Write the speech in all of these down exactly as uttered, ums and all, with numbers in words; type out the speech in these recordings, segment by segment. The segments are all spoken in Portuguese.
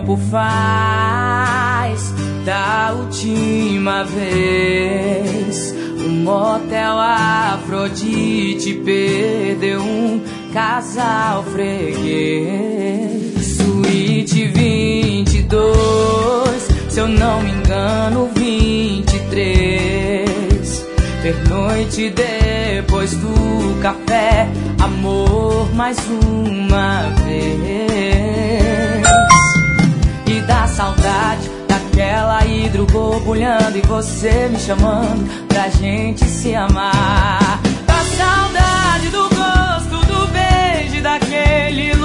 tempo faz da última vez? O motel Afrodite perdeu um casal freguês. Suíte vinte e dois, se eu não me engano, vinte e três. Pernoite depois do café, amor mais uma vez. E da saudade daquela hidro borbulhando e você me chamando pra gente se amar. Da saudade do gosto do beijo daquele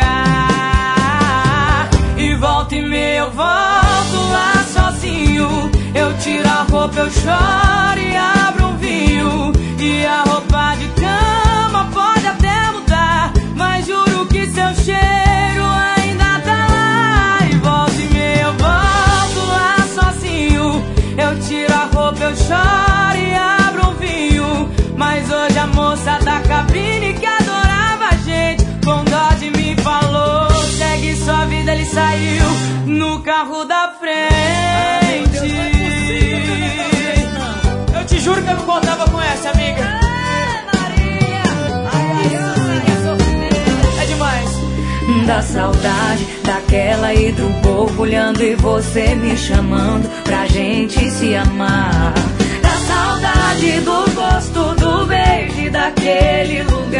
lugar. E volta e meia eu volto lá sozinho. Eu tiro a roupa, eu choro e abro um vinho. E a roupa de cama pode até mudar, mas juro que seu cheiro ainda tá lá. E volta e meia eu volto lá sozinho. Eu tiro a roupa, eu choro e abro um vinho. Mas hoje a moça da cabine que adorava a gente, com dó de mim falou: segue sua vida, ele saiu no carro da frente. Eu te juro que eu não contava com essa, amiga. É demais. Da saudade daquela hidro borbulhando e você me chamando pra gente se amar. Da saudade do gosto do beijo daquele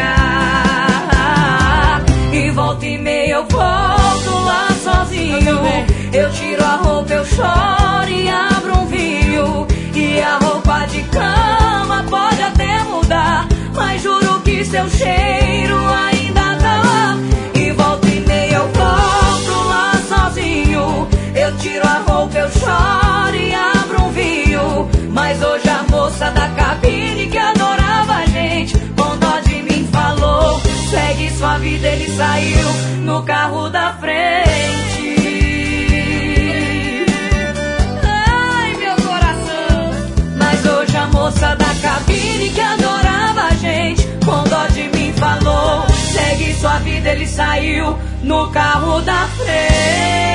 lugar. E volta e meia eu volto lá sozinho. Eu tiro a roupa, eu choro e abro um vinho. E a roupa de cama pode até mudar, mas juro que seu cheiro ainda tá lá. E volta e meia eu volto lá sozinho. Eu tiro a roupa, eu choro e abro um vinho. Mas hoje a moça da cabine que adorava a gente, com dó de mim falou: segue sua vida, ele saiu no carro da frente. Hoje a moça da cabine que adorava a gente, com dó de mim falou: segue sua vida, ele saiu no carro da frente.